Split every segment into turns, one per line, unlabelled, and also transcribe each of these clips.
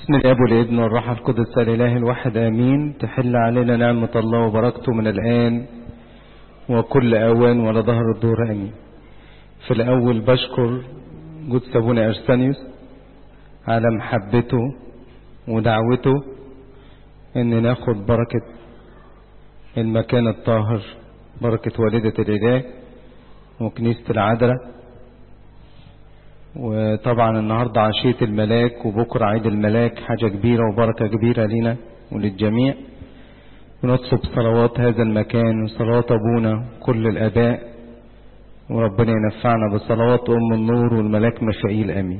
بسم الاب والابن والروح القدس الاله الواحد امين. تحل علينا نعمة الله وبركته من الان وكل اوان ولا ظهر الدور امين. في الاول بشكر قدس ابونا ارسانيوس على محبته ودعوته ان ناخد بركة المكان الطاهر، بركة والدة الاله وكنيسة العذراء. وطبعا النهاردة عشية الملاك وبكرة عيد الملاك، حاجة كبيرة وبركة كبيرة لنا وللجميع. ونطلب صلوات هذا المكان وصلوات أبونا كل الآباء، وربنا ينفعنا بصلوات أم النور والملاك ميخائيل آمين.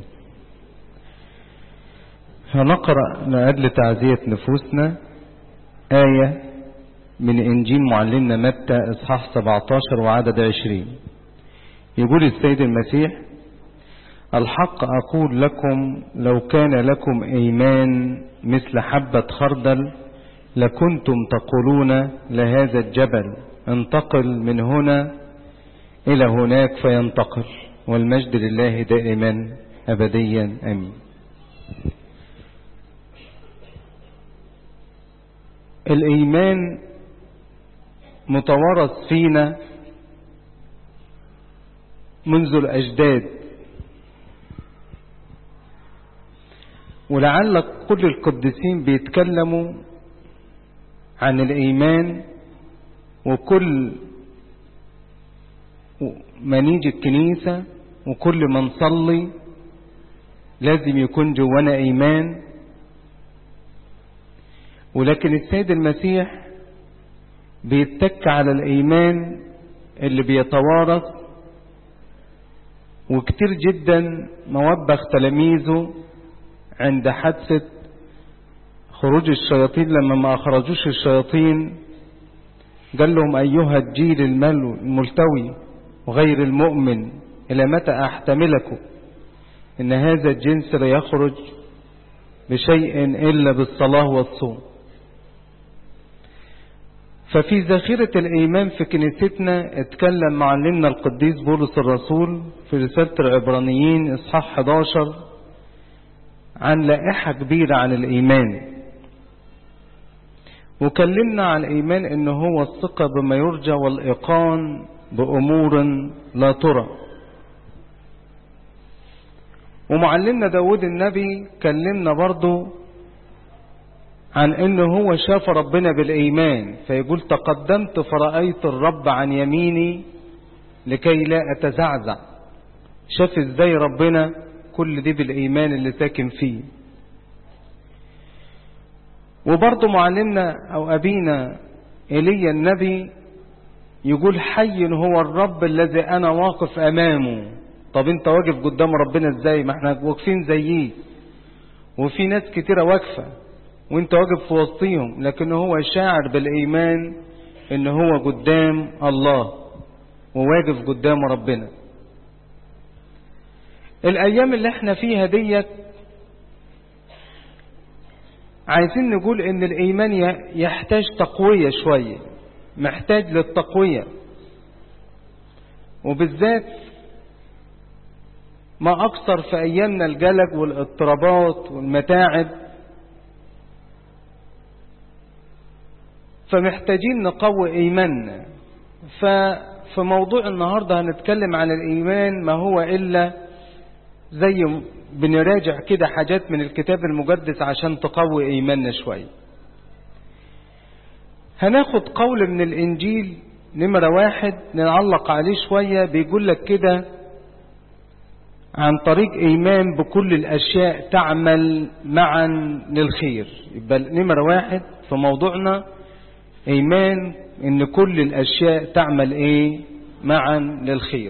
هنقرأ لأجل تعزية نفوسنا آية من إنجيل معلمنا متى إصحاح 17 وعدد 20. يقول السيد المسيح: الحق أقول لكم لو كان لكم إيمان مثل حبة خردل لكنتم تقولون لهذا الجبل انتقل من هنا إلى هناك فينتقل، والمجد لله دائما أبديا آمين. الإيمان متوارث فينا منذ الأجداد، ولعل كل القديسين بيتكلموا عن الإيمان، وكل ما نيجي الكنيسة وكل ما نصلي لازم يكون جوانا إيمان. ولكن السيد المسيح بيتك على الإيمان اللي بيتوارث، وكتير جدا موبخ تلاميذه عند حادثة خروج الشياطين. لما ما أخرجوش الشياطين قال لهم: أيها الجيل الملتوي وغير المؤمن إلى متى أحتملكم؟ إن هذا الجنس لا يخرج بشيء إلا بالصلاة والصوم. ففي ذخيرة الإيمان في كنيستنا اتكلم معلمنا القديس بولس الرسول في رسالة العبرانيين إصحاح 11 عن لائحة كبيرة عن الإيمان، وكلمنا عن الإيمان إنه هو الثقة بما يرجى والإيقان بأمور لا ترى. ومعلمنا داود النبي كلمنا برضو عن إنه هو شاف ربنا بالإيمان، فيقول: تقدمت فرأيت الرب عن يميني لكي لا أتزعزع. شاف إزاي ربنا؟ كل دي بالإيمان اللي ساكن فيه. وبرضه معلمنا أو أبينا إيليا النبي يقول: حي هو الرب الذي أنا واقف أمامه. طب أنت واقف قدام ربنا إزاي؟ ما احنا واقفين زيه، وفي ناس كتيرة واقفة وانت واقف في وسطيهم، لكن هو شاعر بالإيمان إن هو قدام الله وواقف قدام ربنا. الأيام اللي احنا فيها ديت عايزين نقول إن الإيمان يحتاج تقوية شوية، محتاج للتقوية، وبالذات ما أكثر في أيامنا الجلج والاضطرابات والمتاعب. فمحتاجين نقوي إيماننا. ففي موضوع النهاردة هنتكلم عن الإيمان ما هو إلا زي بنراجع كده حاجات من الكتاب المقدس عشان تقوي إيماننا شوية. هناخد قول من الإنجيل نمرة 1 نعلق عليه شوية، بيقول لك كده: عن طريق إيمان بكل الأشياء تعمل معا للخير. يبقى نمرة 1 في موضوعنا إيمان إن كل الأشياء تعمل معا للخير.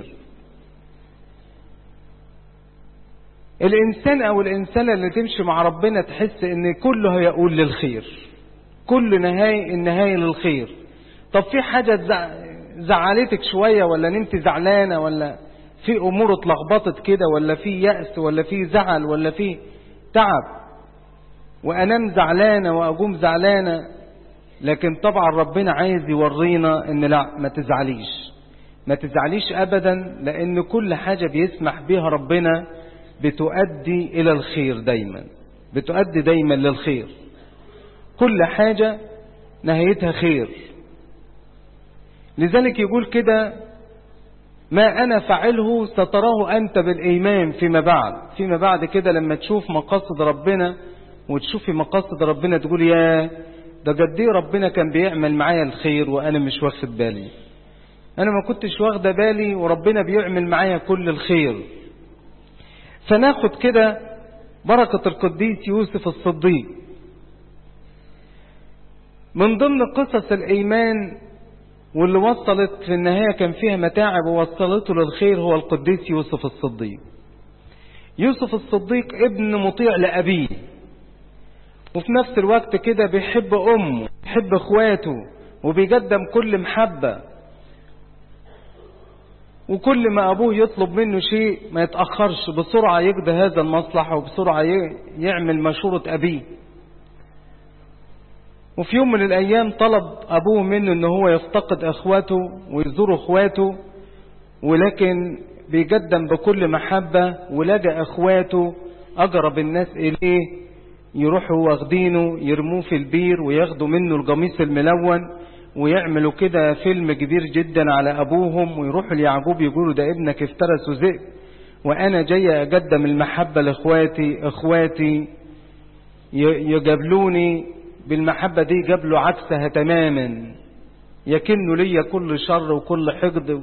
الإنسان أو الإنسانة اللي تمشي مع ربنا تحس إن كله هيقول للخير، كل النهاية للخير. طب في حاجة زعلتك شوية، ولا انت زعلانة، ولا في أمور اتلخبطت كده، ولا في يأس، ولا في زعل، ولا في تعب، وأنام زعلانة وأقوم زعلانة. لكن طبعا ربنا عايز يورينا إن لا، ما تزعليش أبدا، لأن كل حاجة بيسمح بها ربنا بتؤدي إلى الخير دايما، بتؤدي دايما للخير. كل حاجة نهايتها خير. لذلك يقول كده: ما أنا فعله ستراه أنت بالإيمان فيما بعد كده لما تشوف مقاصد ربنا وتشوفي مقاصد ربنا تقول يا ده قد ايه ربنا كان بيعمل معايا الخير وأنا مش واخد بالي، أنا ما كنتش واخده بالي وربنا بيعمل معايا كل الخير. فناخد كده بركة القديس يوسف الصديق. من ضمن قصص الإيمان واللي وصلت في النهاية كان فيها متاعب ووصلته للخير هو القديس يوسف الصديق. يوسف الصديق ابن مطيع لأبيه، وفي نفس الوقت كده بيحب أمه، بيحب اخواته، وبيقدم كل محبة، وكل ما أبوه يطلب منه شيء ما يتأخرش، بسرعة يقضي هذا المصلحة وبسرعة يعمل مشورة أبيه. وفي يوم من الأيام طلب أبوه منه أنه هو يفتقد أخواته ويزور أخواته، ولكن بيقدم بكل محبة، ولجأ أخواته أقرب الناس إليه يروحوا واخدينه يرموه في البير وياخدوا منه القميص الملون ويعملوا كده فيلم كبير جدا على أبوهم، ويروحوا ليعقوب يقولوا ده ابنك افترس وذئب، وأنا جاي أقدم المحبة لإخواتي، إخواتي يقابلوني بالمحبة دي قابلوا عكسها تماما، يكنوا لي كل شر وكل حقد.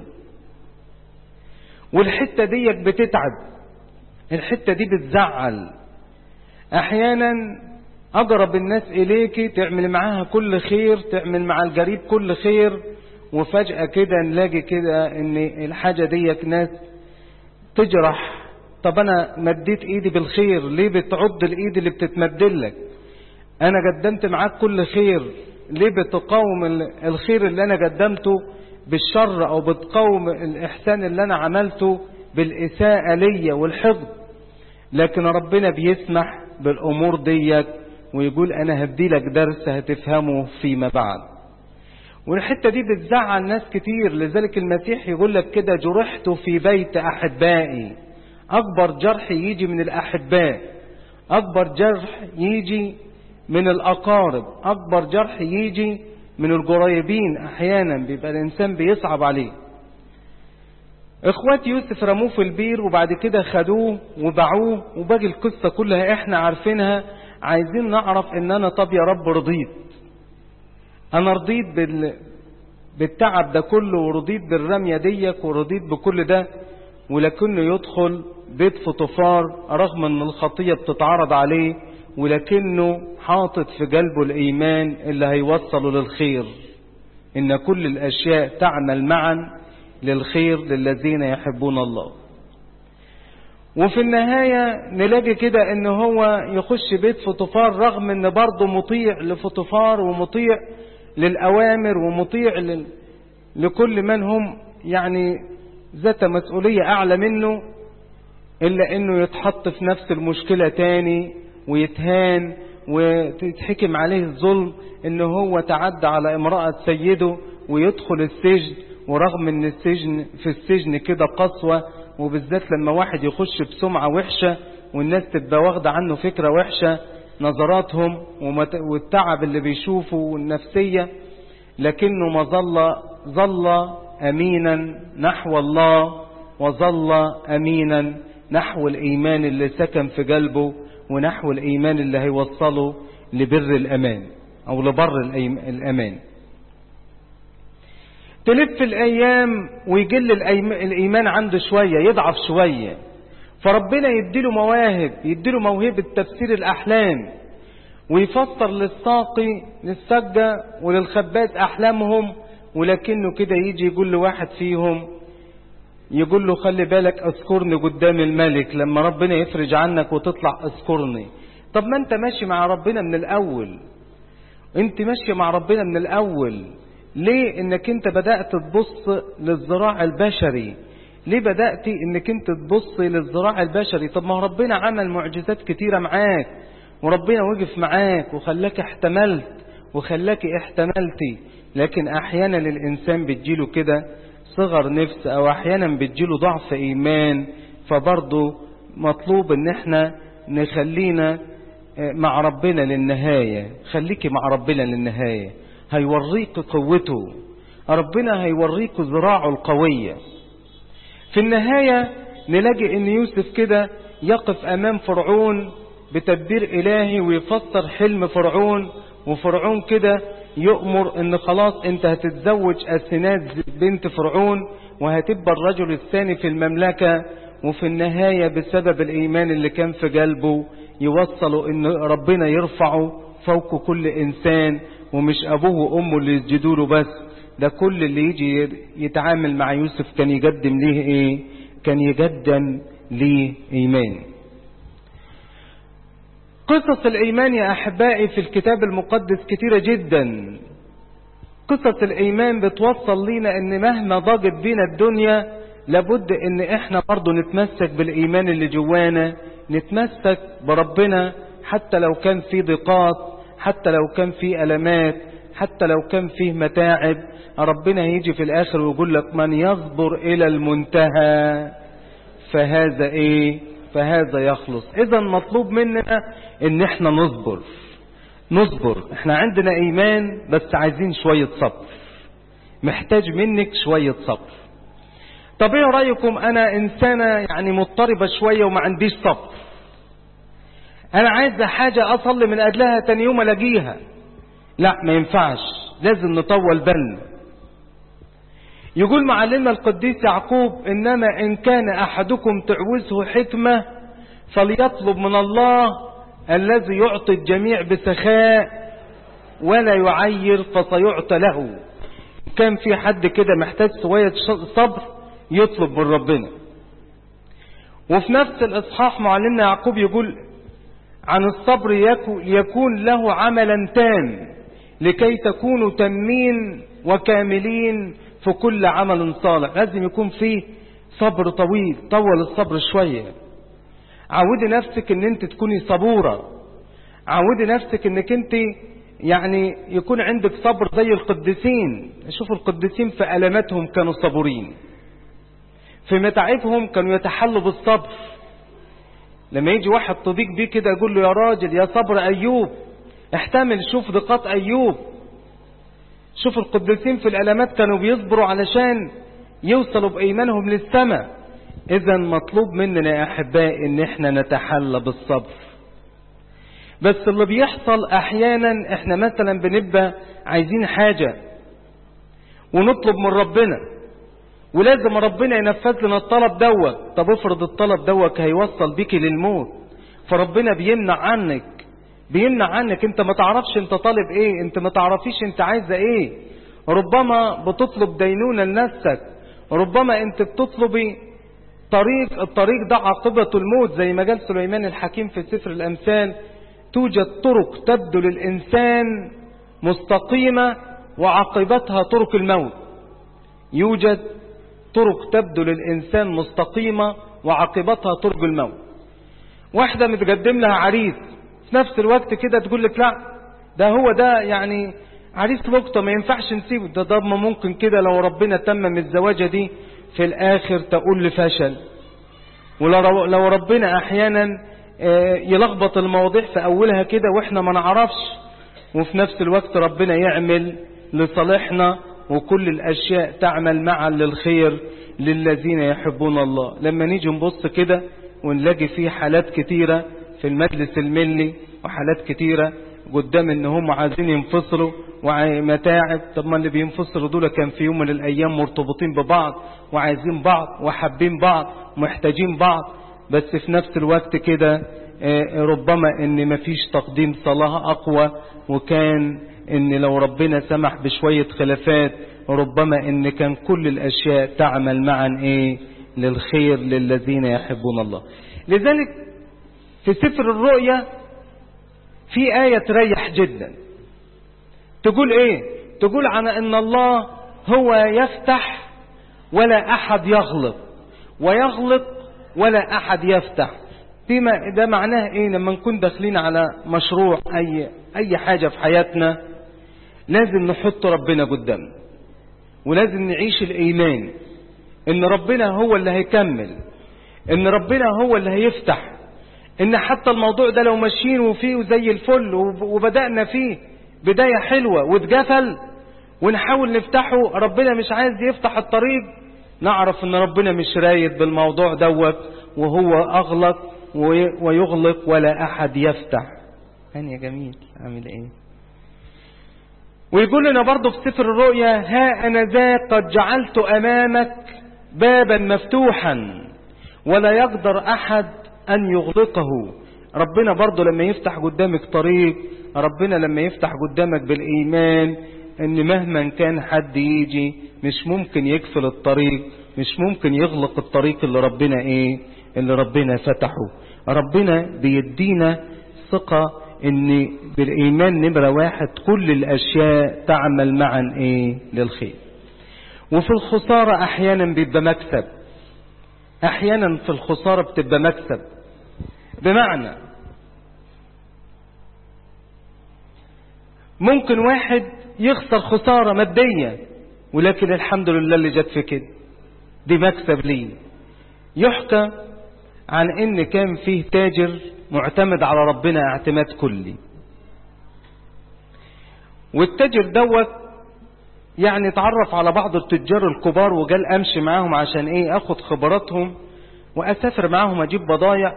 والحتة دي بتتعب، الحتة دي بتزعل. أحيانا أقرب الناس إليك تعمل معاها كل خير، تعمل مع القريب كل خير، وفجأة كده نلاقي كده إن الحاجة دي ناس تجرح. طب أنا مديت إيدي بالخير، ليه بتعض الإيد اللي بتتمدلك؟ أنا قدمت معاك كل خير، ليه بتقاوم الخير اللي أنا قدمته بالشر، أو بتقاوم الإحسان اللي أنا عملته بالإساءة ليا والحقد؟ لكن ربنا بيسمح بالأمور ديك ويقول أنا هديلك درس هتفهمه فيما بعد. والحتة دي بتزعل ناس كتير، لذلك المسيح يقول لك كده: جرحت في بيت أحبائي. أكبر جرح يجي من الأحباء، أكبر جرح يجي من الأقارب، أكبر جرح يجي من القريبين. أحيانا بيبقى الإنسان بيصعب عليه. اخوات يوسف رموه في البير وبعد كده خدوه وباعوه، وباقي القصة كلها احنا عارفينها. عايزين نعرف ان انا طب يا رب رضيت، انا رضيت بالتعب ده كله، ورضيت بالرمية ديك، ورضيت بكل ده، ولكنه يدخل بيت فطفار رغم ان الخطية بتتعرض عليه، ولكنه حاطط في قلبه الإيمان اللي هيوصله للخير، إن كل الأشياء تعمل معا للخير للذين يحبون الله. وفي النهاية نلاقي كده إن هو يخش بيت فطفار رغم إن برضه مطيع لفطفار ومطيع للأوامر ومطيع لكل من هم يعني ذات مسؤولية أعلى منه، إلا إنه يتحط في نفس المشكلة تاني ويتهان وتتحكم عليه الظلم، إنه هو تعدى على امرأة سيده ويدخل السجن، ورغم إن السجن في السجن كده قسوة، وبالذات لما واحد يخش بسمعة وحشة والناس تبقى واخدة عنه فكرة وحشة، نظراتهم والتعب اللي بيشوفه والنفسية، لكنه ما ظل أمينا نحو الله، وظل أمينا نحو الإيمان اللي سكن في قلبه، ونحو الإيمان اللي هيوصله لبر الأمان أو لبر الأمان. تلف الأيام ويقل الإيمان عنده شوية، يضعف شوية، فربنا يديله مواهب، يديله موهبة تفسير الأحلام، ويفسر للساقي للسجة وللخباز أحلامهم، ولكنه كده يجي يقول لواحد فيهم، يقول له خلي بالك اذكرني قدام الملك، لما ربنا يفرج عنك وتطلع اذكرني. طب ما انت ماشي مع ربنا من الأول، انت ماشي مع ربنا من الأول، ليه انك انت بدأت تبص للذراع البشري؟ ليه بدأت انك انت تبص للذراع البشري؟ طب ما ربنا عمل معجزات كتيرة معاك، وربنا وقف معاك وخلاك احتملت وخلاك احتملتي. لكن احيانا الانسان بتجيله كده صغر نفس، او احيانا بتجيله ضعف ايمان، فبرضه مطلوب ان احنا نخلينا مع ربنا للنهاية، خليكي مع ربنا للنهاية، هيوريك قوته، ربنا هيوريك ذراعه القوية. في النهاية نلاقي ان يوسف كده يقف امام فرعون بتدبير الهي ويفسر حلم فرعون، وفرعون كده يؤمر ان خلاص انت هتتزوج أسناد بنت فرعون وهتبقى الرجل الثاني في المملكة. وفي النهاية بسبب الإيمان اللي كان في قلبه يوصلوا ان ربنا يرفعه فوق كل إنسان، ومش أبوه وأمه اللي يسجدوا له بس، ده كل اللي يجي يتعامل مع يوسف كان يقدم ليه ايه؟ كان يقدم ليه إيمان. قصص الإيمان يا أحبائي في الكتاب المقدس كتيرة جدا. قصص الإيمان بتوصل لينا ان مهما ضاقت بينا الدنيا لابد ان احنا برضو نتمسك بالإيمان اللي جوانا، نتمسك بربنا حتى لو كان في ضيقات، حتى لو كان في ألمات، حتى لو كان فيه متاعب. ربنا هيجي في الآخر ويقول لك من يصبر إلى المنتهى فهذا ايه؟ فهذا يخلص. اذا مطلوب مننا ان احنا نصبر. احنا عندنا ايمان بس عايزين شوية صبر، محتاج منك شوية صبر. طب ايه رأيكم انا انسانة يعني مضطربة شوية وما عنديش صبر، انا عايزة حاجة اصلي من اجلها تاني يوم الاقيها، لا ما ينفعش، لازم نطول بالنا. يقول معلمنا القديس يعقوب انما ان كان احدكم تعوزه حكمة فليطلب من الله الذي يعطي الجميع بسخاء ولا يعير فسيعطى له. كان في حد كده محتاج شوية صبر يطلب من ربنا. وفي نفس الإصحاح معلمنا يعقوب يقول عن الصبر يكون له عملا تام لكي تكونوا تامين وكاملين في كل عمل صالح. لازم يكون فيه صبر طويل، طول الصبر شوية. عودي نفسك ان انت تكوني صبورة، عودي نفسك انك انت يعني يكون عندك صبر زي القديسين. شوفوا القديسين في ألماتهم كانوا صبورين، في متاعبهم كانوا يتحلوا بالصبر. لما يجي واحد تضيق بيه كده يقول له يا راجل يا صبر أيوب احتمل، شوف ضيقات أيوب. شوف القديسين في الألمات كانوا بيصبروا علشان يوصلوا بإيمانهم للسماء. إذا مطلوب مننا يا أحبائي إن احنا نتحلى بالصبر. بس اللي بيحصل أحيانا احنا مثلا بنبقى عايزين حاجة ونطلب من ربنا ولازم ربنا ينفذ لنا الطلب دوت. طب افرض الطلب دوت هيوصل بيك للموت، فربنا بيمنع عنك. انت ما تعرفش انت طالب ايه، انت ما تعرفيش انت عايزة ايه. ربما بتطلب دينونة لنفسك، ربما انت بتطلبي الطريق ده عاقبته الموت. زي ما قال سليمان الحكيم في سفر الأمثال توجد طرق تبدو للإنسان مستقيمة وعاقبتها طرق الموت. يوجد طرق تبدو للإنسان مستقيمة وعاقبتها طرق الموت. واحدة متقدم لها عريس في نفس الوقت كده تقول لك لا ده هو ده يعني عريس لقطة ما ينفعش نسيبه، ده ممكن كده لو ربنا تمم الزواجة دي في الآخر تقول لفشل. ولو ربنا أحيانا يلخبط المواضيع في أولها كده وإحنا ما نعرفش، وفي نفس الوقت ربنا يعمل لصالحنا وكل الأشياء تعمل معا للخير للذين يحبون الله. لما نيجي نبص كده ونلاقي فيه حالات كتيرة في المجلس الملي وحالات كتيرة قدام ان هم عايزين ينفصلوا ومتاعب. طب ما اللي بينفصلوا دول كان في يوم من الايام مرتبطين ببعض وعايزين بعض وحابين بعض ومحتاجين بعض، بس في نفس الوقت كده ربما ان مفيش تقديم صلاة اقوى، وكان ان لو ربنا سمح بشوية خلافات ربما ان كان كل الاشياء تعمل معا للخير للذين يحبون الله. لذلك في سفر الرؤيا في آية تريح جدا تقول تقول عن ان الله هو يفتح ولا احد يغلق ويغلق ولا احد يفتح. ده معناه لما نكون داخلين على مشروع اي حاجة في حياتنا لازم نحط ربنا قدامنا، ولازم نعيش الايمان ان ربنا هو اللي هيكمل، ان ربنا هو اللي هيفتح، ان حتى الموضوع ده لو ماشيين فيه زي الفل وبدأنا فيه بداية حلوة واتجفل ونحاول نفتحه، ربنا مش عايز يفتح الطريق، نعرف ان ربنا مش رايد بالموضوع دوت، وهو اغلق ويغلق ولا احد يفتح. يعني يا جميل عامل ايه؟ ويقول لنا برضه في سفر الرؤيا: ها انا ذا قد جعلت امامك بابا مفتوحا ولا يقدر احد ان يغلقه. ربنا برضه لما يفتح قدامك طريق، ربنا لما يفتح قدامك بالايمان ان مهما كان حد يجي مش ممكن يقفل الطريق، مش ممكن يغلق الطريق اللي ربنا اللي ربنا فتحه. ربنا بيدينا ثقة ان بالايمان نمرة واحد كل الاشياء تعمل معا للخير. وفي الخسارة احيانا بيبقى مكسب، احيانا في الخسارة بتبقى مكسب. بمعنى ممكن واحد يخسر خسارة مادية، ولكن الحمد لله اللي جت في كده دي مكسب ليه. يحكى عن ان كان فيه تاجر معتمد على ربنا اعتماد كلي، والتاجر دوت يعني اتعرف على بعض التجار الكبار وقال امشي معاهم عشان اخد خبراتهم واسافر معاهم اجيب بضايع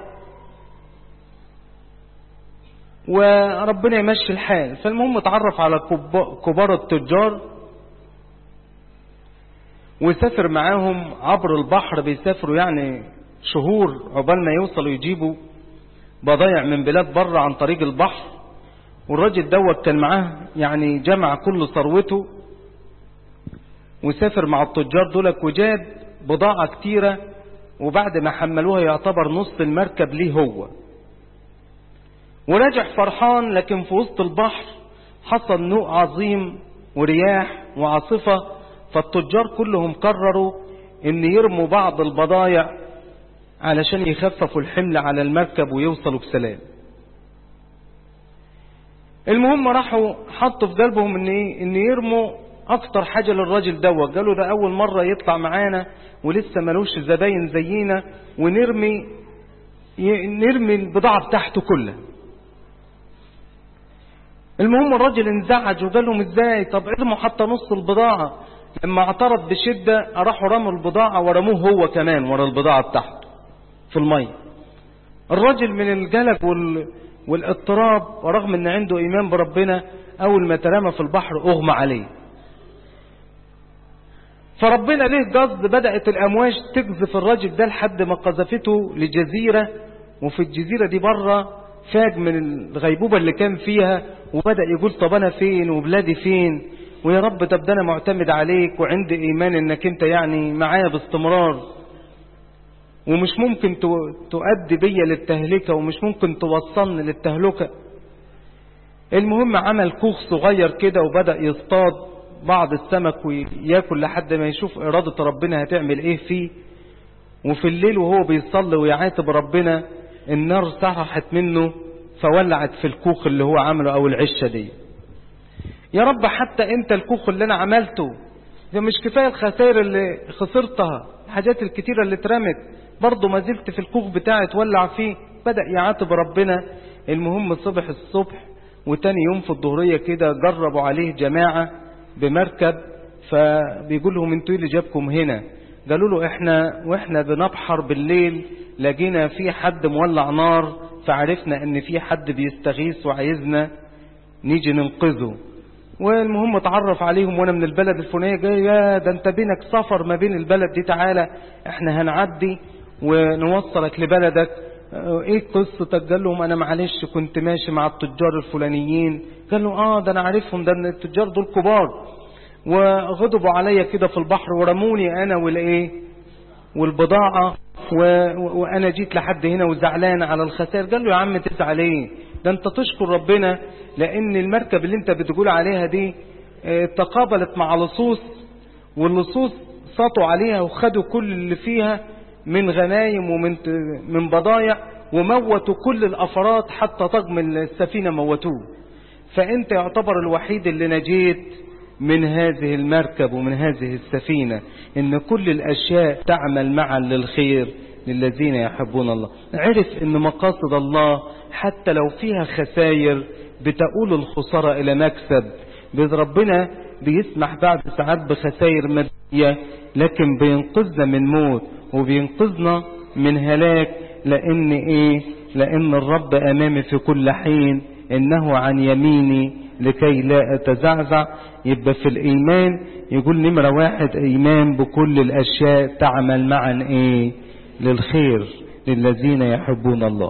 وربنا يمشي الحال. فالمهم اتعرف على كبار التجار وسافر معاهم عبر البحر، بيسافروا يعني شهور عقبال ما يوصلوا يجيبوا بضايع من بلاد بره عن طريق البحر. والراجل دوت كان معاه يعني جمع كل ثروته وسافر مع التجار دولك وجاب بضاعة كتيرة، وبعد ما حملوها يعتبر نص المركب ليه هو، ورجع فرحان. لكن في وسط البحر حصل نوء عظيم ورياح وعاصفة، فالتجار كلهم قرروا ان يرموا بعض البضايع علشان يخففوا الحمل على المركب ويوصلوا بسلام. المهم راحوا حطوا في قلبهم ان يرموا اكتر حاجة للراجل دوت. قالوا ده اول مرة يطلع معانا ولسه ملوش زباين زينا، ونرمي البضاعة بتاعته كلها. المهم الراجل انزعج وقال لهم ازاي؟ طب ارموا حتى نص البضاعة. لما اعترض بشدة راحوا رموا البضاعة ورموه هو كمان ورا البضاعة بتاعته في المية. الراجل من الجلب والاضطراب ورغم ان عنده ايمان بربنا اول ما ترمى في البحر اغمى عليه. فربنا ليه قصد، بدأت الامواج تقذف الراجل ده لحد ما قذفته لجزيرة، وفي الجزيرة دي بره فاج من الغيبوبة اللي كان فيها وبدأ يقول طب انا فين وبلادي فين، ويا رب طب ده انا معتمد عليك وعندي ايمان انك انت يعني معايا باستمرار ومش ممكن تؤدي بيا للتهلكة ومش ممكن توصلني للتهلكة. المهم عمل كوخ صغير كده وبدأ يصطاد بعض السمك وياكل لحد ما يشوف إرادة ربنا هتعمل ايه فيه. وفي الليل وهو بيصلي ويعاتب ربنا النار سرحت منه فولعت في الكوخ اللي هو عمله او العشة دي. يا رب حتى انت الكوخ اللي انا عملته ده مش كفاية الخسائر اللي خسرتها، الحاجات الكتيرة اللي اترمت، برضه ما زلت في الكوخ بتاعي تولع فيه. بدأ يعاتب ربنا. المهم صبح الصبح وتاني يوم في الظهرية كده جربوا عليه جماعة بمركب، فبيقول لهم انتوا اللي جابكم هنا؟ قالوا له واحنا بنبحر بالليل لقينا في حد مولع نار، فعرفنا ان في حد بيستغيث وعايزنا نيجي ننقذه. والمهم اتعرف عليهم وانا من البلد الفلانيه جاي، يا ده انت بينك سفر ما بين البلد دي، تعالى احنا هنعدي ونوصلك لبلدك. ايه قصتك؟ قال لهم انا معلش كنت ماشي مع التجار الفلانيين. قال له ده انا عارفهم، ده التجار دول كبار وغضبوا عليا كده في البحر ورموني انا والبضاعة وانا جيت لحد هنا وزعلان على الخسائر. قال له يا عم تزعل ايه؟ ده انت تشكر ربنا لان المركب اللي انت بتقول عليها دي تقابلت مع لصوص، واللصوص سطوا عليها وخدوا كل اللي فيها من غنايم ومن بضايع وموتوا كل الافراد حتى طقم السفينة موتوه. فانت يعتبر الوحيد اللي نجيت من هذه المركب ومن هذه السفينة. ان كل الاشياء تعمل معا للخير للذين يحبون الله. عرف ان مقاصد الله حتى لو فيها خسائر بتقول الخسارة الى مكسب. ربنا بيسمح بعد ساعات بخسائر مادية، لكن بينقذنا من موت وبينقذنا من هلاك. لان ايه؟ لان الرب امامي في كل حين، انه عن يميني لكي لا اتزعزع. يبقى في الايمان يقول نمرة 1 ايمان بكل الاشياء تعمل معا ايه؟ للخير للذين يحبون الله.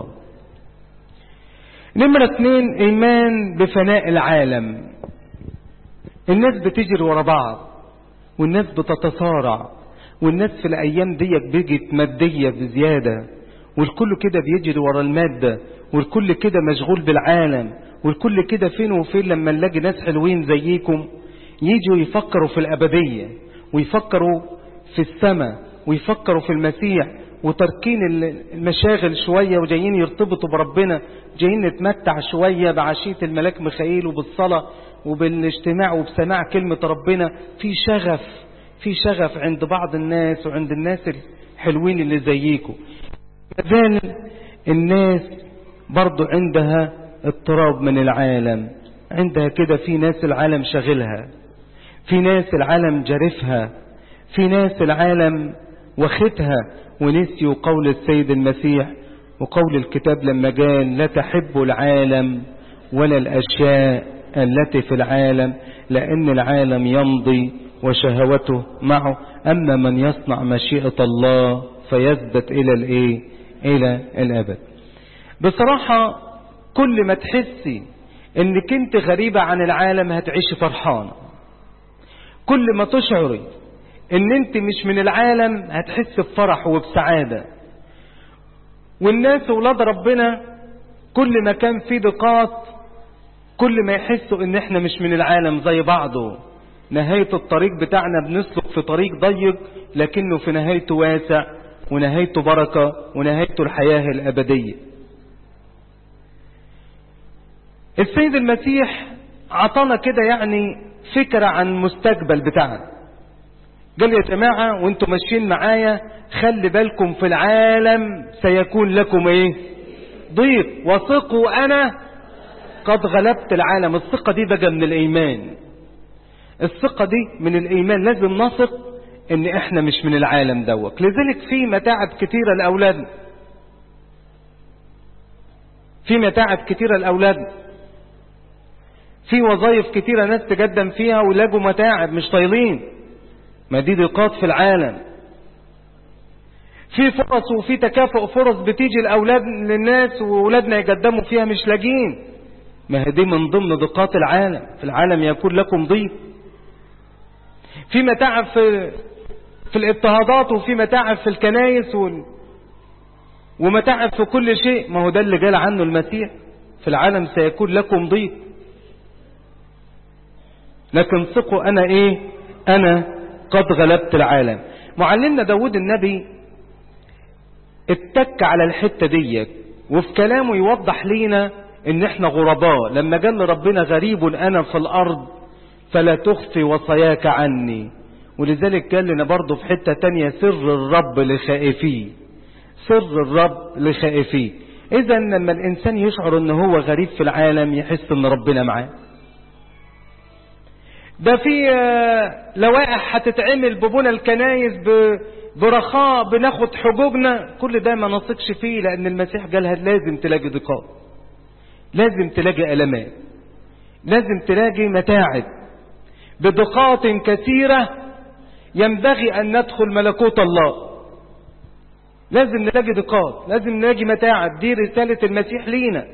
نمرة 2 ايمان بفناء العالم. الناس بتجري ورا بعض، والناس بتتصارع، والناس في الايام دي بيجت مادية بزيادة، والكل كده بيجري ورا المادة، والكل كده مشغول بالعالم، والكل كده فين وفين لما نلاقي ناس حلوين زيكم يجوا يفكروا في الأبدية، ويفكروا في السماء، ويفكروا في المسيح، وتركين المشاغل شوية، وجايين يرتبطوا بربنا، جايين نتمتع شوية بعشية الملاك ميخائيل وبالصلاة وبالاجتماع وبسماع كلمة ربنا. في شغف عند بعض الناس وعند الناس الحلوين اللي زيكم. كذلك الناس برضو عندها اضطراب من العالم، عندها كده في ناس العالم شغلها، في ناس العالم جرفها، في ناس العالم وختها، ونسيوا قول السيد المسيح وقول الكتاب لما قال لا تحبوا العالم ولا الأشياء التي في العالم، لأن العالم يمضي وشهوته معه، أما من يصنع مشيئة الله فيثبت إلى الأبد. بصراحة كل ما تحسي انك انت غريبة عن العالم هتعيشي فرحانة. كل ما تشعري ان انت مش من العالم هتحس بفرح وبسعادة. والناس ولاد ربنا كل ما كان في ضيقات كل ما يحسوا ان احنا مش من العالم زي بعضه. نهاية الطريق بتاعنا بنسلك في طريق ضيق، لكنه في نهايته واسع، ونهايته بركة، ونهايته الحياة الأبدية. السيد المسيح عطانا كده يعني فكرة عن المستقبل بتاعنا. قال يا جماعة وانتم ماشيين معايا خلي بالكم في العالم سيكون لكم ايه؟ ضيق، وثقوا انا قد غلبت العالم. الثقة دي بقى من الايمان، الثقة دي من الايمان. لازم نثق ان احنا مش من العالم دوت. لذلك في متاعب كتيرة لأولادنا، في متاعب كتيرة لأولادنا، في وظائف كتيرة ناس تقدم فيها ويلاقوا متاعب مش طايلين، ما دي ضيقات في العالم. في فرص وفي تكافؤ فرص بتيجي الأولاد للناس وأولادنا يقدموا فيها مش لاقين، ما هي دي من ضمن ضيقات العالم. في العالم يكون لكم ضيق. في متاعب في الاضطهادات، وفي متاعب في الكنائس ومتاعب في كل شيء. ما هو ده اللي قال عنه المسيح، في العالم سيكون لكم ضيق، لكن ثقوا أنا قد غلبت العالم. معلمنا داود النبي اتك على الحتة دي، وفي كلامه يوضح لينا ان احنا غرباء. لما قال ربنا غريب انا في الارض فلا تخفي وصاياك عني. ولذلك قال لنا برضه في حتة تانية سر الرب لخائفيه، سر الرب لخائفيه. اذا لما الانسان يشعر ان هو غريب في العالم يحس ان ربنا معاه. ده في لوائح هتتعمل ببنى الكنايس برخاء، بناخد حجوجنا، كل ده ما نثقش فيه، لان المسيح قالها لازم تلاقي ضيقات، لازم تلاقي ألمات، لازم تلاقي متاعب. بضيقات كثيرة ينبغي أن ندخل ملكوت الله. لازم نلاقي ضيقات، لازم نلاقي متاعب. دي رسالة المسيح لينا.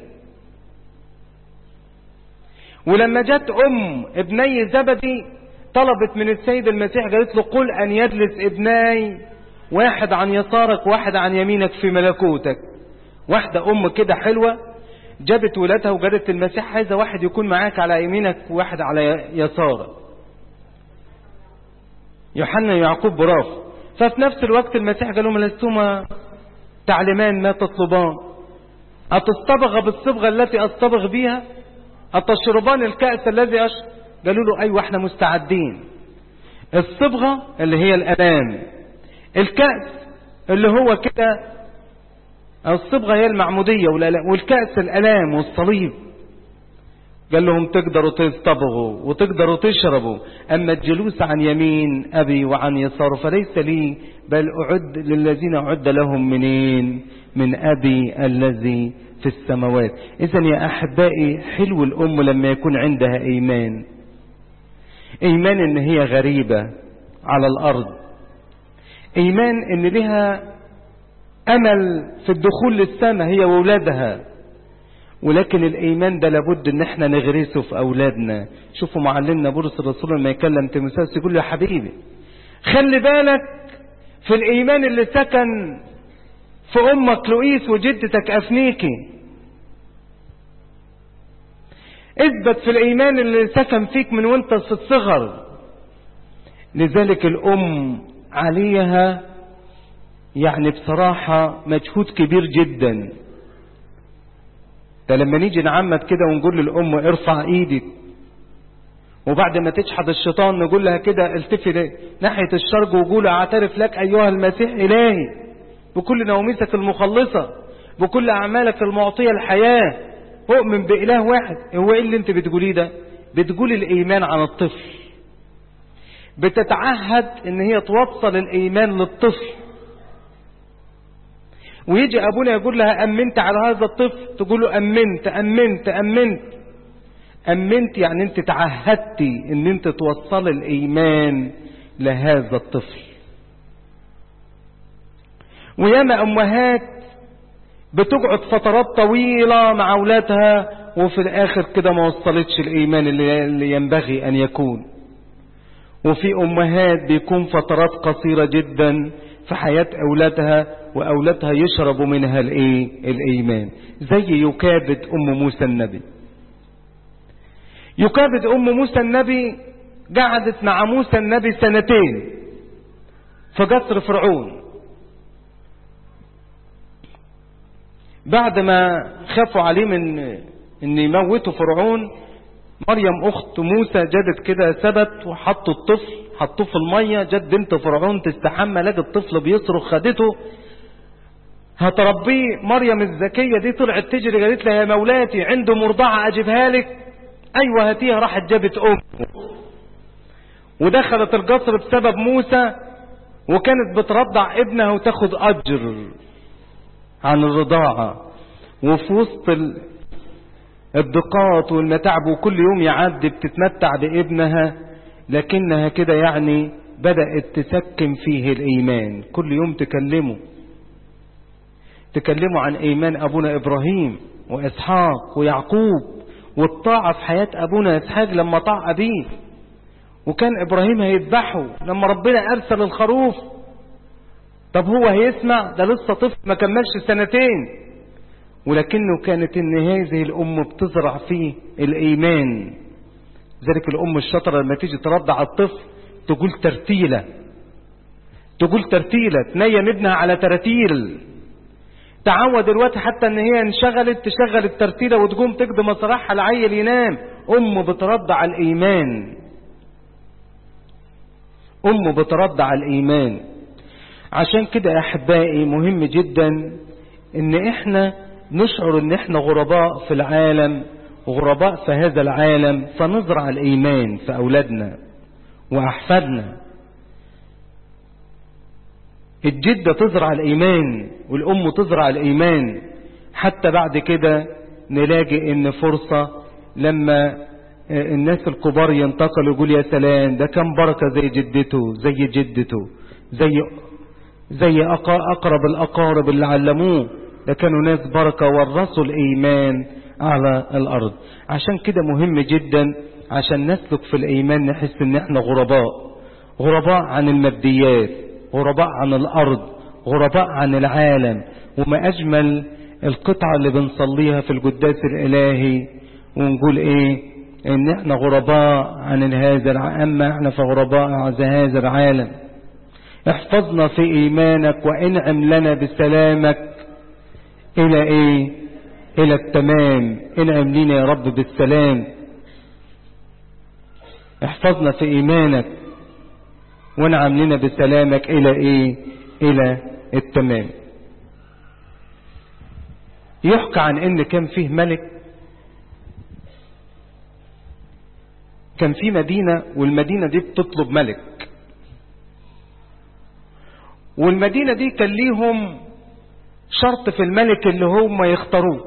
ولما جت ابني زبدي طلبت من السيد المسيح، قالت له قل أن يجلس ابناي واحد عن يسارك واحد عن يمينك في ملكوتك. واحدة كده حلوة جابت ولادها وقالت المسيح عايزة واحد يكون معاك على يمينك وواحد على يسارك. يوحنا ويعقوب براف. ففي نفس الوقت المسيح قال لهم لستما تعلمان ما تطلبان؟ أتصطبغ بالصبغة التي أصطبغ بها؟ أتشربان الكأس الذي أشرب؟ قالوا له أيوة احنا مستعدين. الصبغة اللي هي الألام، الكأس اللي هو كده الصبغة هي المعمودية والكأس الألام والصليب. قال لهم تقدروا تصطبغوا وتقدروا تشربوا، أما الجلوس عن يمين أبي وعن يسار فليس لي، بل أعد للذين أعد لهم منين؟ من أبي الذي في السماوات. إذن يا أحبائي حلو الأم لما يكون عندها إيمان، إيمان إن هي غريبة على الأرض، إيمان إن لها أمل في الدخول للسماء هي وولادها. ولكن الإيمان ده لابد إن احنا نغرسه في أولادنا. شوفوا معلمنا بولس الرسول لما يكلم تيموثاوس يقول له يا حبيبي خلي بالك في الإيمان اللي سكن في أمك لؤيس وجدتك أفنيكي، اثبت في الإيمان اللي سكن فيك من وانت في الصغر. لذلك الأم عليها يعني بصراحة مجهود كبير جدا. ده لما نيجي نعمد كده ونقول للأم ارفع ايدك، وبعد ما تجحد الشيطان نقول لها كده التفي ناحية الشرق وقول اعترف لك ايها المسيح الهي بكل نوميسك المخلصة بكل اعمالك المعطية الحياة، اؤمن بإله واحد. هو ايه اللي انت بتقوليه ده؟ بتقول الايمان عن الطفل، بتتعهد ان هي توصل الايمان للطفل. ويجي ابونا يقول لها امنت على هذا الطفل، تقول له امنت امنت امنت امنت، يعني انت تعهدتي ان انت توصل الايمان لهذا الطفل. وياما امهات بتقعد فترات طويلة مع اولادها وفي الاخر كده ما وصلتش الايمان اللي ينبغي ان يكون. وفي امهات بيكون فترات قصيرة جدا في حياة اولادها واولادها يشربوا منها الايمان، زي يكابد ام موسى النبي. يكابد ام موسى النبي قعدت مع موسى النبي 2 سنين في قصر فرعون. بعد ما خافوا عليه من ان يموتوا فرعون، مريم اخت موسى جدت كده ثبت وحطوا الطفل، حطوه في المية. جت بنت فرعون تستحمى لقت الطفل بيصرخ، خدته هتربيه. مريم الذكية دي طلعت تجري قالت لها يا مولاتي عنده مرضعة اجيبها لك. ايوه هاتيها. راحت جابت ودخلت القصر بسبب موسى، وكانت بترضع ابنها وتاخد اجر عن الرضاعة. وفي وسط الضيقات والمتاعب وكل يوم يعدي بتتمتع بابنها، لكنها كده يعني بدأت تسكن فيه الإيمان. كل يوم تكلموا عن إيمان أبونا إبراهيم وإسحاق ويعقوب، والطاعة في حياة أبونا إسحاق لما طاع أبيه، وكان إبراهيم هيذبحه لما ربنا أرسل الخروف. طب هو هيسمع؟ ده لسه طفل ما كملش 2 سنين، ولكنه كانت ان هذه الام بتزرع فيه الايمان. ذلك الام الشاطره لما تيجي ترضع الطفل تقول ترتيله، تنيم ابنها على ترتيل. تعود الوقت حتى ان هي انشغلت تشغل الترتيله وتقوم تقضي مصالحها العيل ينام. ام بترضع الايمان. عشان كده يا احبائي مهم جدا ان احنا نشعر ان احنا غرباء في العالم، غرباء في هذا العالم، فنزرع الايمان في اولادنا واحفادنا. الجدة تزرع الايمان والام تزرع الايمان، حتى بعد كده نلاقي ان فرصة لما الناس الكبار ينتقلوا يقول يا سلام ده كان بركة زي جدته زي جدته زي اقرب الاقارب اللي علموه، ده كانوا ناس بركة ورثوا الايمان على الارض. عشان كده مهم جدا عشان نسلك في الايمان نحس ان احنا غرباء عن الماديات، غرباء عن الارض، غرباء عن العالم. وما اجمل القطعة اللي بنصليها في القداس الالهي ونقول ايه؟ ان احنا غرباء عن هذا اما احنا فغرباء عن هذا العالم. احفظنا في ايمانك وانعم لنا بسلامك الى ايه؟ الى التمام. انعم لنا يا رب بالسلام. احفظنا في ايمانك وانعم لنا بسلامك الى ايه؟ الى التمام. يحكى عن ان كان فيه ملك، كان في مدينة، والمدينة دي بتطلب ملك، والمدينة دي كان ليهم شرط في الملك اللي هم يختاروه،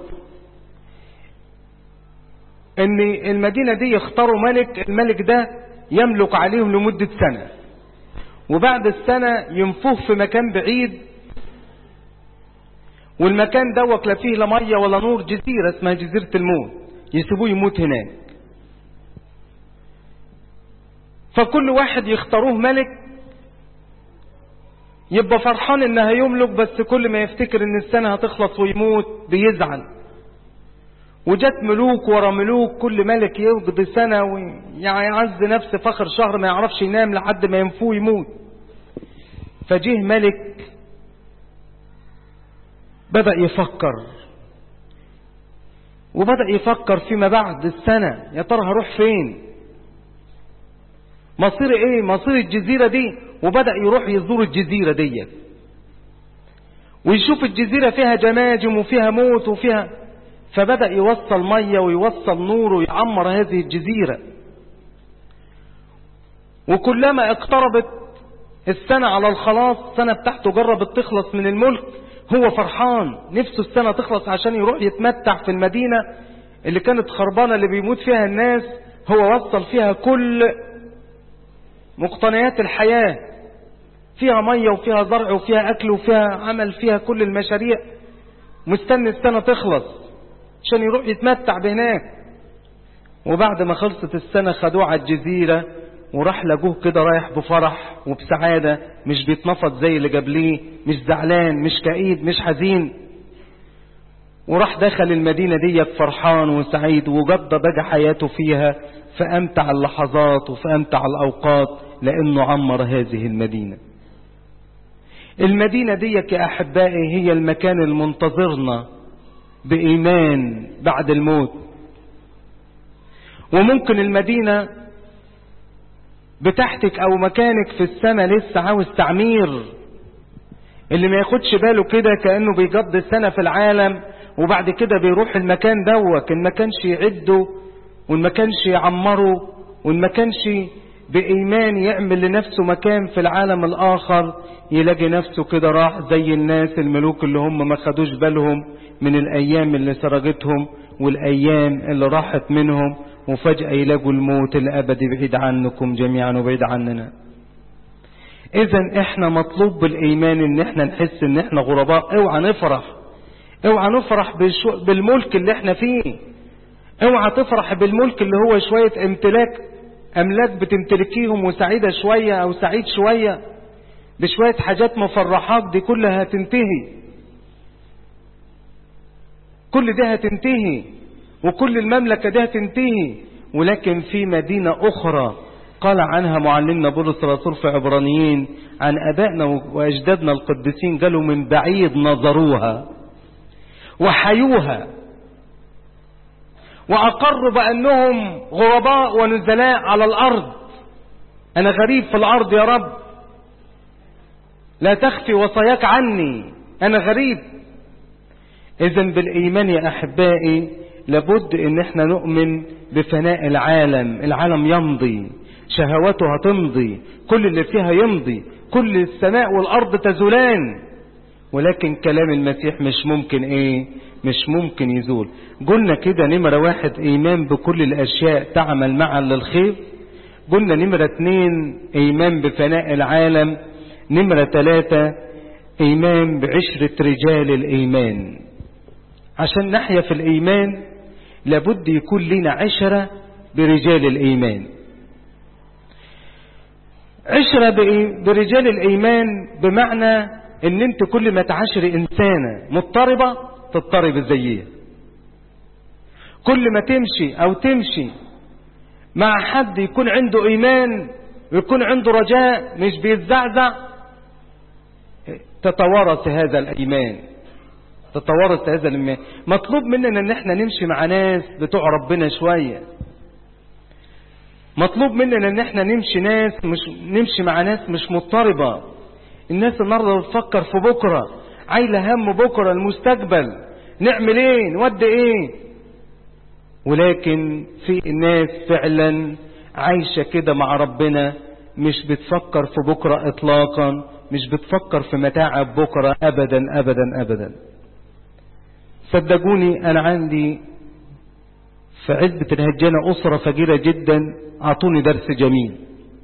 ان المدينة دي يختاروا ملك، الملك ده يملك عليهم لمدة سنة، وبعد السنة ينفوه في مكان بعيد، والمكان دوت لا فيه لا ميه ولا نور، جزيرة اسمها جزيرة الموت، يسيبوه يموت هناك. فكل واحد يختاروه ملك يبقى فرحان انها يملك، بس كل ما يفتكر ان السنة هتخلص ويموت بيزعل. وجت ملوك ورا ملوك، كل ملك يقضي سنة ويعز نفسه في اخر شهر ما يعرفش ينام لحد ما ينفوه يموت. فجه ملك بدأ يفكر، وبدأ يفكر فيما بعد السنة، يا ترى هروح فين، مصير ايه، مصير الجزيرة دي. وبدأ يروح يزور الجزيرة دي ويشوف الجزيرة فيها جماجم وفيها موت وفيها، فبدأ يوصل مية ويوصل نور ويعمر هذه الجزيرة. وكلما اقتربت السنة على الخلاص، السنة بتاعته جربت تخلص من الملك، هو فرحان نفسه السنة تخلص عشان يروح يتمتع في المدينة اللي كانت خربانة اللي بيموت فيها الناس، هو وصل فيها كل مقتنيات الحياة، فيها مية وفيها زرع وفيها أكل وفيها عمل، فيها كل المشاريع، مستني السنة تخلص عشان يروح يتمتع بهناك. وبعد ما خلصت السنة خدوه على الجزيرة، وراح لقوه كده رايح بفرح وبسعادة، مش بيتنفض زي اللي قبليه، مش زعلان مش كئيب مش حزين. وراح دخل المدينة دي فرحان وسعيد، وقضى بقى حياته فيها، فأمتع اللحظات وفأمتع الأوقات، لأنه عمر هذه المدينة. المدينة دي يا أحبائي هي المكان المنتظرنا بإيمان بعد الموت. وممكن المدينة بتاعتك أو مكانك في السماء لسه عاوز تعمير، اللي ما ياخدش باله كده كأنه بيقضي السنة في العالم وبعد كده بيروح المكان دوت، إن ما كانش يعده وإن ما كانش يعمره وإن ما كانش بإيمان يعمل لنفسه مكان في العالم الآخر، يلاقي نفسه كده راح زي الناس الملوك اللي هم ما خدوش بالهم من الأيام اللي سرقتهم والأيام اللي راحت منهم، وفجأة يلاقوا الموت الأبدي بعيد عنكم جميعا وبعيد عننا. إذن إحنا مطلوب بالإيمان إن إحنا نحس إن إحنا غرباء. اوعى نفرح بالملك اللي إحنا فيه، اوعى تفرح بالملك اللي هو شوية أملاك بتمتلكيهم وسعيدة شوية أو سعيد شوية بشوية حاجات مفرحات، دي كلها هتنتهي، كل ده هتنتهي، وكل المملكة ده هتنتهي. ولكن في مدينة أخرى قال عنها معلمنا بولس الرسول في عبرانيين عن أبائنا وأجدادنا القديسين، قالوا من بعيد نظروها وحيوها وأقروا بأنهم غرباء ونزلاء على الأرض. أنا غريب في الأرض يا رب، لا تخفي وصاياك عني، أنا غريب. إذن بالإيمان يا أحبائي لابد إن احنا نؤمن بفناء العالم يمضي، شهواته هتمضي، كل اللي فيها يمضي، كل السماء والأرض تزولان، ولكن كلام المسيح مش ممكن يزول. قلنا كده نمرة 1 إيمان بكل الأشياء تعمل معا للخير. قلنا نمرة 2 إيمان بفناء العالم. نمرة 3 إيمان بعشرة رجال الإيمان. عشان نحيا في الإيمان لابد يكون لنا عشرة برجال الإيمان. عشرة برجال الإيمان بمعنى ان انت كل ما تعاشري إنسانة مضطربة تضطرب زيها، كل ما تمشي مع حد يكون عنده إيمان ويكون عنده رجاء مش بيتزعزع، تتوارث هذا الإيمان. مطلوب مننا ان احنا نمشي مع ناس بتوع ربنا شوية، مطلوب مننا ان احنا نمشي مع ناس مش مضطربة. الناس النهارده بتفكر في بكرة، عايلة هم بكرة المستقبل، نعمل ايه، نودي ايه. ولكن في ناس فعلا عايشة كده مع ربنا، مش بتفكر في بكرة اطلاقا، مش بتفكر في متاعب بكرة ابدا ابدا ابدا. صدقوني انا عندي في عزبة الهجانة اسرة فقيرة جدا اعطوني درس جميل.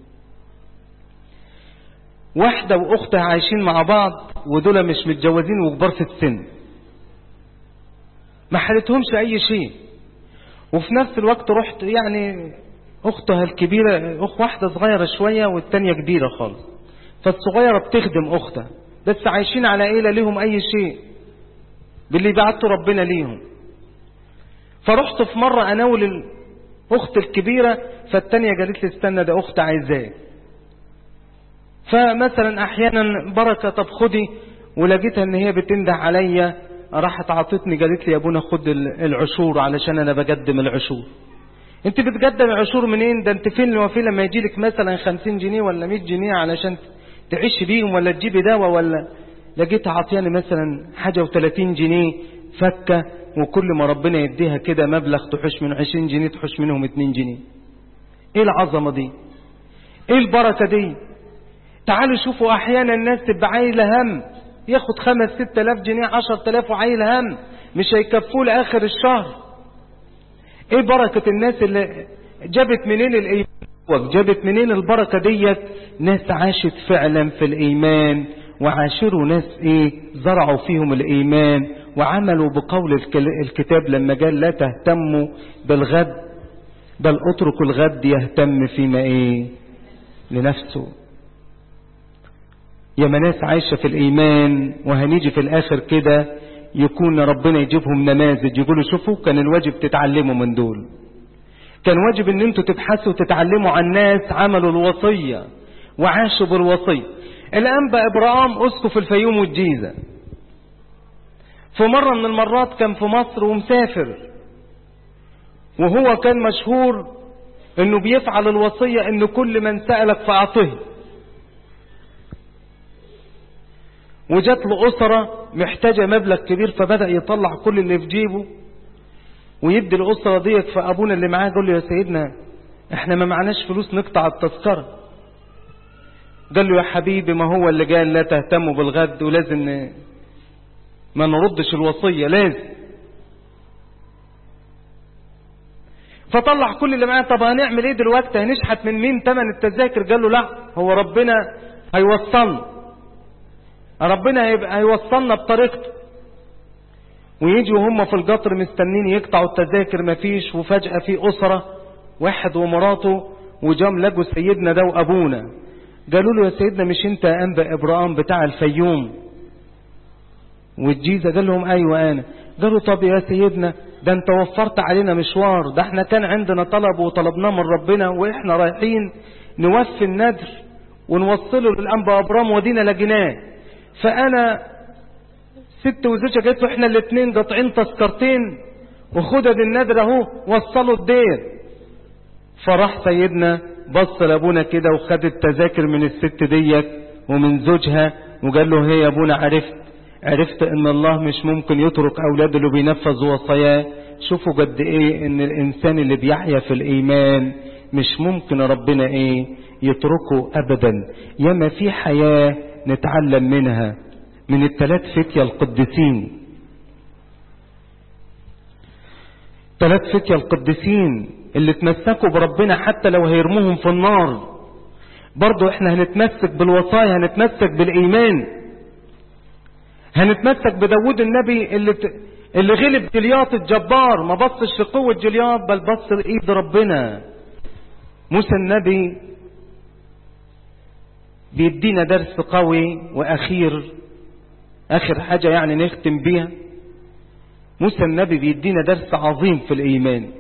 واحدة واختها عايشين مع بعض، ودول مش متجوزين وكبار في السن، ما حالتهمش اي شيء. وفي نفس الوقت رحت يعني اختها الكبيرة، واحدة صغيرة شوية والتانية كبيرة خالص، فالصغيرة بتخدم اختها، بس عايشين على ايه، لا ليهم اي شيء باللي بعته ربنا ليهم. فرحت في مرة اناول الاخت الكبيرة، فالتانية قالت لي استنى ده اخت عايزاه. فمثلا احيانا بركة طب خدي، ولقيتها ان هي بتنده عليا، راحت عطتني قالت لي يا ابونا خد العشور علشان انا بقدم العشور. انت بتقدم العشور منين؟ ده انت فين وفين لما يجيلك مثلا 50 جنيه ولا 100 جنيه علشان تعيش بيهم ولا تجيبي دواء ولا. لقيتها عطياني مثلا حاجة و30 جنيه فكة، وكل ما ربنا يديها كده مبلغ تحش من 20 جنيه تحش منهم 2 جنيه. ايه العظمة دي، ايه البركة دي. تعالوا شوفوا احيانا الناس تبقى عايلة هم، ياخد 5-6 آلاف جنيه 10,000 وعايل هم مش هيكفوه لاخر الشهر. ايه بركة الناس اللي جابت منين الايمان، جابت منين البركة ديت؟ ناس عاشت فعلا في الايمان، وعاشروا ناس ايه زرعوا فيهم الايمان، وعملوا بقول الكتاب لما قال لا تهتموا بالغد بل اتركوا الغد يهتم فيما ايه لنفسه. يا ناس عايشة في الايمان، وهنيجي في الاخر كده يكون ربنا يجيبهم نماذج يقولوا شوفوا كان الواجب تتعلموا من دول، كان واجب ان انتوا تبحثوا وتتعلموا عن ناس عملوا الوصية وعاشوا بالوصية. الانبا ابراهام اسقف الفيوم والجيزة، في مرة من المرات كان في مصر ومسافر، وهو كان مشهور انه بيفعل الوصية ان كل من سألك فاعطه. وجات له أسرة محتاجة مبلغ كبير، فبدأ يطلع كل اللي في جيبه ويدي الأسرة ديت. فأبونا اللي معاه قال له يا سيدنا احنا ما معناش فلوس نقطع التذكرة. قال له يا حبيبي ما هو اللي قال لا تهتموا بالغد، ولازم ما نردش الوصية لازم. فطلع كل اللي معاه. طب هنعمل ايه دلوقتي، هنشحت من مين تمن التذاكر؟ قال له لا، هو ربنا هيوصلنا، ربنا هيوصلنا بطريقته. ويجوا هم في القطر مستنين يقطعوا التذاكر مفيش، وفجأة في أسرة واحد ومراته وجام لقوا سيدنا ده وأبونا. قالوا له يا سيدنا مش انت أنبا إبراهام بتاع الفيوم والجيزة؟ قال لهم أيوة أنا. قالوا طب يا سيدنا ده انت وفرت علينا مشوار، ده احنا كان عندنا طلب وطلبناه من ربنا، واحنا رايحين نوفي النذر ونوصله للأنبا إبراهام ودينا لقيناه. فأنا ست وزوجة قالت له احنا الاثنين قاطعين تذكرتين وخدد النذر اهو وصلوا الدير. فراح سيدنا بص لابونا كده وخد التذاكر من الست ديت ومن زوجها، وقال له هي يا ابونا عرفت ان الله مش ممكن يترك اولاده اللي بينفذوا وصاياه. شوفوا قد ايه ان الانسان اللي بيحيا في الايمان مش ممكن ربنا ايه يتركه ابدا. ياما في حياة نتعلم منها من الثلاث فتية القديسين. 3 فتية القديسين اللي تمسكوا بربنا حتى لو هيرموهم في النار، برضو احنا هنتمسك بالوصايا، هنتمسك بالايمان، هنتمسك بداود النبي اللي غلب جلياط الجبار، ما بصش لقوة جلياط بل بص لإيد ربنا. موسى النبي بيدينا درس قوي، آخر حاجة يعني نختم بيها. موسى النبي بيدينا درس عظيم في الإيمان.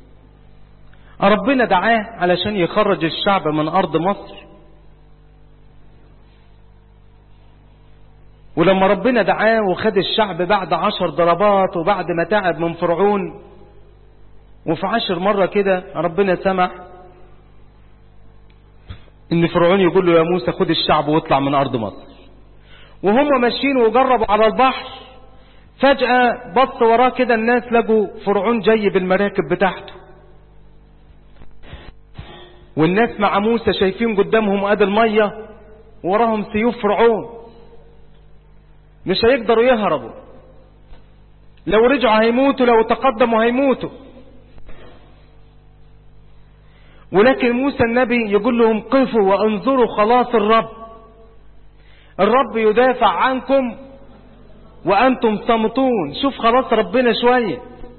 ربنا دعاه علشان يخرج الشعب من أرض مصر، ولما ربنا دعاه وخد الشعب بعد 10 ضربات وبعد ما تعب من فرعون، وفي 10 مرة كده ربنا سمح ان فرعون يقول له يا موسى خد الشعب واطلع من أرض مصر. وهم ماشيين وجربوا على البحر فجأة بص وراه كده الناس لقوا فرعون جاي بالمراكب بتاعته، والناس مع موسى شايفين قدامهم قد المية وراهم سيوف فرعون، مش هيقدروا يهربوا، لو رجعوا هيموتوا، لو تقدموا هيموتوا. ولكن موسى النبي يقول لهم قفوا وانظروا خلاص الرب يدافع عنكم وأنتم صامتون. شوف خلاص ربنا شوية.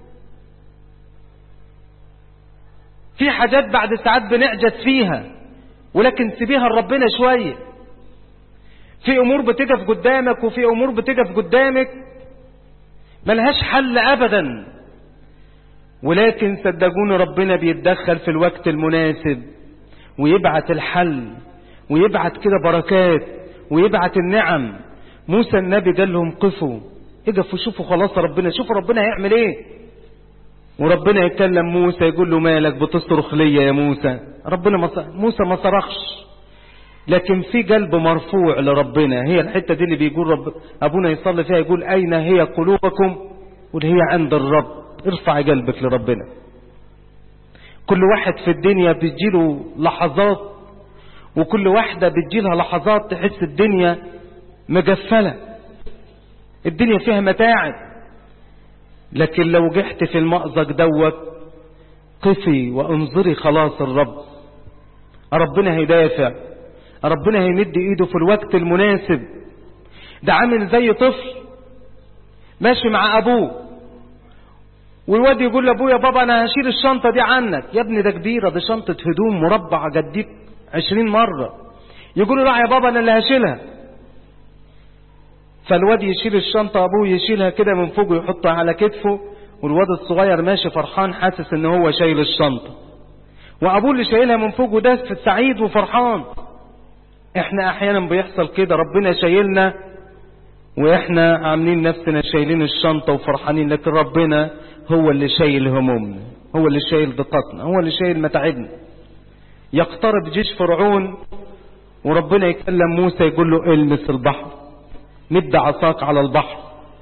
في حاجات بعد ساعات بنعجز فيها، ولكن سيبيها لربنا شوية. في أمور بتقف قدامك وفي أمور بتقف قدامك ملهاش حل أبدا، ولكن صدقوني ربنا بيتدخل في الوقت المناسب ويبعت الحل ويبعت كده بركات ويبعت النعم. موسى النبي قال لهم قفوا، اقفوا شوفوا خلاص ربنا، شوفوا ربنا هيعمل ايه. وربنا يتكلم موسى يقول له مالك بتصرخ ليا يا موسى؟ موسى ما صرخش، لكن في قلب مرفوع لربنا. هي الحتة دي اللي بيقول أبونا يصلي فيها، يقول أين هي قلوبكم؟ واللي هي عند الرب. ارفع قلبك لربنا. كل واحد في الدنيا بتجيله لحظات، وكل واحدة بتجيلها لحظات تحس الدنيا مجفلة، الدنيا فيها متاعب. لكن لو جحت في المأزق دوت قفي وانظري خلاص ربنا هيدافع، ربنا هيمد ايده في الوقت المناسب. ده عامل زي طفل ماشي مع ابوه، والواد يقول لابوه يا بابا انا هشيل الشنطة دي عنك. يا ابني ده كبيرة، ده شنطة هدوم مربعة جديك 20 مرة. يقول له لا يا بابا انا اللي هشيلها. فالواد يشيل الشنطة، ابوه يشيلها كده من فوق ويحطها على كتفه، والواد الصغير ماشي فرحان حاسس ان هو شايل الشنطة، وابوه اللي شايلها من فوق وده في سعيد وفرحان. احنا احيانا بيحصل كده، ربنا شايلنا واحنا عاملين نفسنا شايلين الشنطة وفرحانين، لكن ربنا هو اللي شايل همومنا، هو اللي شايل ضيقتنا، هو اللي شايل متاعبنا. يقترب جيش فرعون وربنا يكلم موسى يقول له المس البحر، مد عصاك على البحر.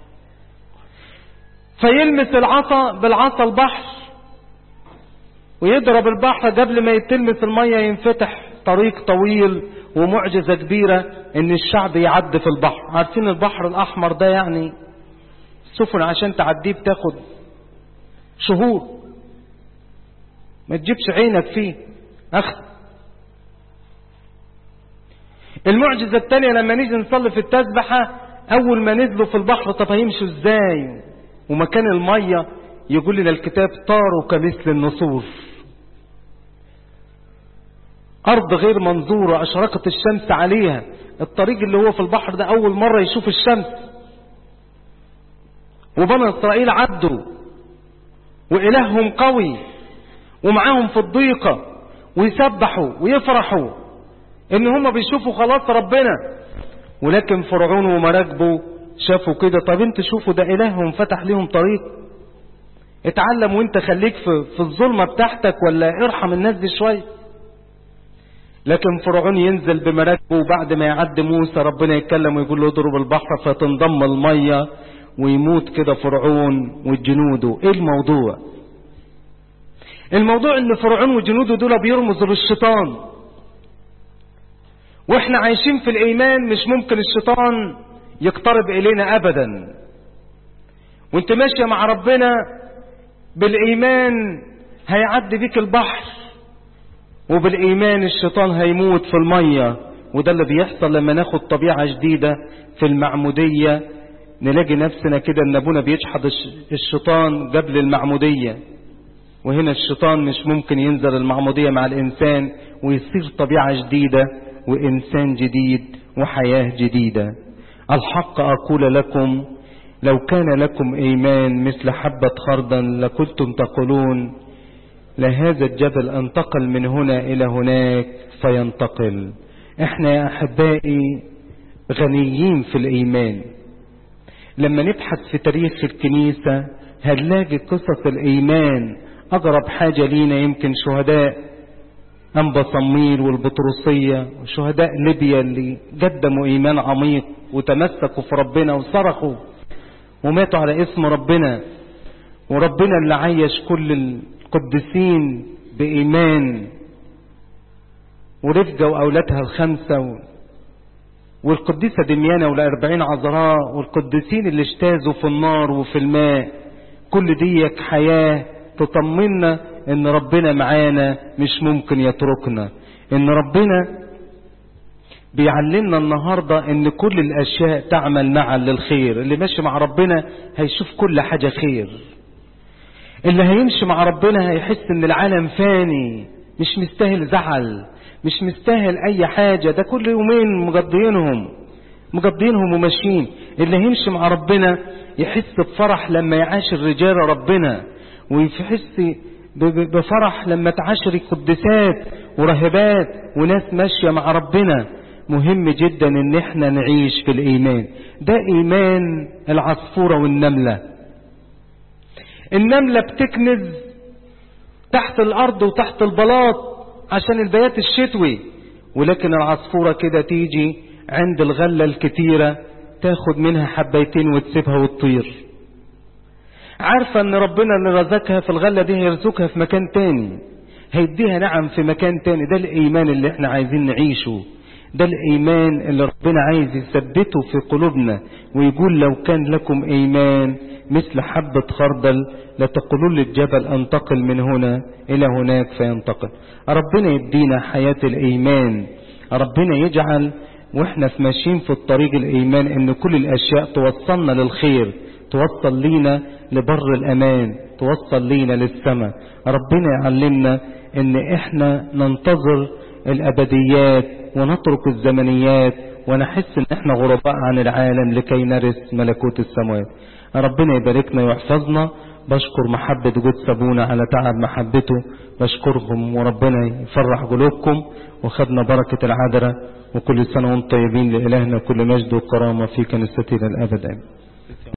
فيلمس العصا بالعصا البحر ويضرب البحر، قبل ما يتلمس المية ينفتح طريق طويل، ومعجزة كبيرة ان الشعب يعدي في البحر. عارفين البحر الاحمر ده يعني سفن عشان تعديه بتاخد شهور، ما تجيبش عينك فيه اخذ. المعجزة التانية لما نيجي نصلي في التسبحة، اول ما نزلوا في البحر طب هيمشوا ازاي؟ ومكان المية يقول لنا الكتاب طاروا كمثل النسور، أرض غير منظورة أشرقت الشمس عليها. الطريق اللي هو في البحر ده أول مرة يشوف الشمس، وبني إسرائيل عدوا وإلههم قوي ومعاهم في الضيقة، ويسبحوا ويفرحوا إن هم بيشوفوا خلاص ربنا. ولكن فرعون ومراكبه شافوا كده، طب انت شوفوا ده إلههم فتح لهم طريق، اتعلم وانت خليك في الظلمة بتاعتك، ولا ارحم الناس دي شوية. لكن فرعون ينزل بمراكبه، وبعد ما يعدي موسى ربنا يتكلم ويقول له اضرب البحر فتنضم المية، ويموت كده فرعون وجنوده. ايه الموضوع؟ الموضوع ان فرعون وجنوده دول بيرمزوا للشيطان، واحنا عايشين في الايمان مش ممكن الشيطان يقترب الينا ابدا. وانت ماشية مع ربنا بالايمان هيعدي بيك البحر، وبالإيمان الشيطان هيموت في المية. وده اللي بيحصل لما ناخد طبيعة جديدة في المعمودية، نلاقي نفسنا كده ان ابونا بيجحد الشيطان قبل المعمودية، وهنا الشيطان مش ممكن ينزل المعمودية مع الإنسان ويصير طبيعة جديدة وإنسان جديد وحياة جديدة. الحق أقول لكم لو كان لكم إيمان مثل حبة خردل لكنتم تقولون لهذا الجبل انتقل من هنا إلى هناك فينتقل. احنا يا أحبائي غنيين في الإيمان. لما نبحث في تاريخ الكنيسة هنلاقي قصص الإيمان. أقرب حاجة لينا يمكن شهداء أنبا صمويل والبطرسية وشهداء ليبيا اللي قدموا إيمان عميق وتمسكوا في ربنا وصرخوا وماتوا على اسم ربنا، وربنا اللي عيش كل القديسين بإيمان، ورفقة وأولادها ال5 والقديسة دميانة وال40 عذراء والقديسين اللي اجتازوا في النار وفي الماء. كل ديك حياة تطمنا ان ربنا معانا مش ممكن يتركنا، ان ربنا بيعلمنا النهاردة ان كل الاشياء تعمل معا للخير. اللي ماشي مع ربنا هيشوف كل حاجة خير. اللي هيمشي مع ربنا هيحس ان العالم فاني، مش مستاهل زعل، مش مستاهل اي حاجة، ده كل يومين مقضينهم وماشيين. اللي هيمشي مع ربنا يحس بفرح لما يعاشر رجال ربنا، ويحس بفرح لما تعاشر قدسات وراهبات وناس ماشية مع ربنا. مهم جدا ان احنا نعيش في الايمان ده، ايمان العصفورة والنملة. النملة بتكنز تحت الارض وتحت البلاط عشان البيات الشتوي، ولكن العصفورة كده تيجي عند الغلة الكتيرة تاخد منها حبيتين وتسيبها وتطير. عارفة ان ربنا اللي رزقها في الغلة دي هيرزقها في مكان تاني، هيديها نعم في مكان تاني. ده الايمان اللي احنا عايزين نعيشه، ده الايمان اللي ربنا عايز يثبته في قلوبنا، ويقول لو كان لكم ايمان مثل حبة خردل لتقولون للجبل انتقل من هنا الى هناك فينتقل. ربنا يدينا حياة الايمان، ربنا يجعل واحنا ماشيين في الطريق الايمان ان كل الاشياء توصلنا للخير، توصل لينا لبر الامان، توصل لينا للسماء. ربنا يعلمنا ان احنا ننتظر الابديات ونترك الزمنيات، ونحس ان احنا غرباء عن العالم لكي نرث ملكوت السماوات. ربنا يباركنا ويحفظنا. بشكر محبة جود سابونا على تعب محبته، بشكركم وربنا يفرح قلوبكم، وخدنا بركة العذراء. وكل سنة وانتم طيبين، لإلهنا كل مجد وكرامة في كنيستنا الأبد.